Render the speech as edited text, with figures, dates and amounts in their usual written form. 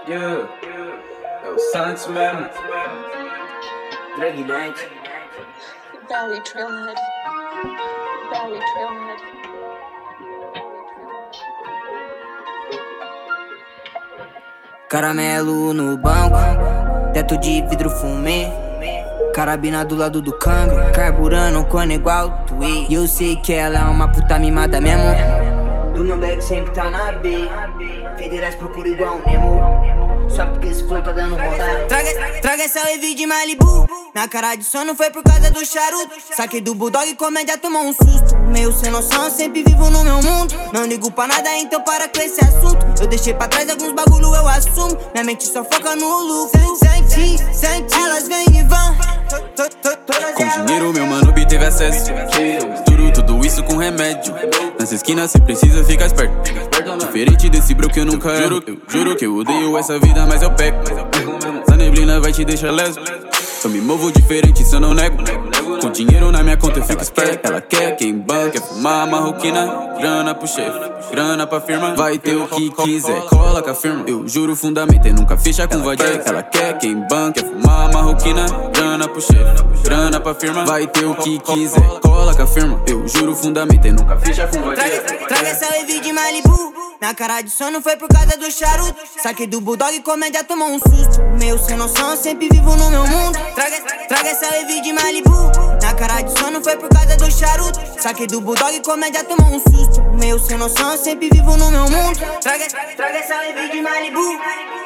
Yeah, é o Santos mesmo. Draguinete. Valley Trailhead. Valley Trailhead. Caramelo no banco, teto de vidro fumê, carabina do lado do câmbio, carburando cone igual Twig. E eu sei que ela é uma puta mimada mesmo. Do meu back sempre tá na B, federais procura igual um Nemo. Só porque esse flow tá dando roda. Traga essa leve de Malibu. Na cara de sono foi por causa do charuto. Saquei do Bulldog e comédia tomou um susto. Meio sem noção, sempre vivo no meu mundo. Não ligo pra nada, então para com esse assunto. Eu deixei pra trás alguns bagulho, eu assumo. Minha mente só foca no lucro. Sente, elas vêm e vão. Com dinheiro meu mano obteve acesso. Misturo tudo isso com remédio. Nessa esquina cê precisa ficar esperto. Diferente desse bro que eu nunca juro. Eu juro que eu odeio essa vida, mas eu pego. Essa neblina vai te deixar leso. Eu me movo diferente, isso eu não nego. Com dinheiro na minha conta eu fico esperto. Ela quer quem banca, quer fumar marroquina. Grana pro chefe, grana pra firma. Vai ter o que quiser, cola com a firma. Eu juro fundamento e nunca fecha com vadia. Ela quer quem banca, quer fumar marroquina. Grana pro chefe, grana pra firma. Vai ter o que quiser, cola com a firma. Eu juro fundamento e nunca fecha com vadia. Traga essa leve de Malibu. Na cara de sono foi por causa do charuto. Saquei do Bulldog e comédia tomou um susto. Meio sem noção, sempre vivo no meu mundo. Traga essa leve de Malibu. Na cara de sono foi por causa do charuto. Saquei do Bulldog e comédia tomou um susto. Meio sem noção, sempre vivo no meu mundo. Traga essa leve de Malibu.